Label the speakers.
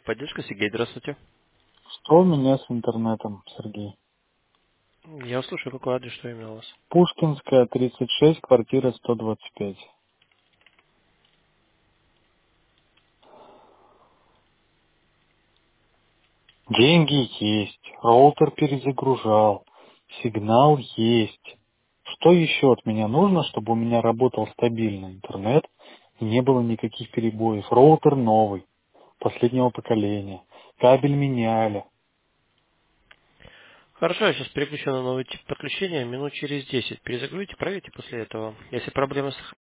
Speaker 1: Техподдержка, Сергей, здравствуйте.
Speaker 2: Что у меня с интернетом, Сергей?
Speaker 1: Я слушаю, какой адрес, что именно у вас?
Speaker 2: Пушкинская, 36, квартира 125. Деньги есть, роутер перезагружал, сигнал есть. Что еще от меня нужно, чтобы у меня работал стабильно интернет и не было никаких перебоев? Роутер новый, последнего поколения, кабель меняли.
Speaker 1: Хорошо, я сейчас переключу на новый тип подключения. Минут через 10 перезагрузите, проверьте после этого. Если проблемы с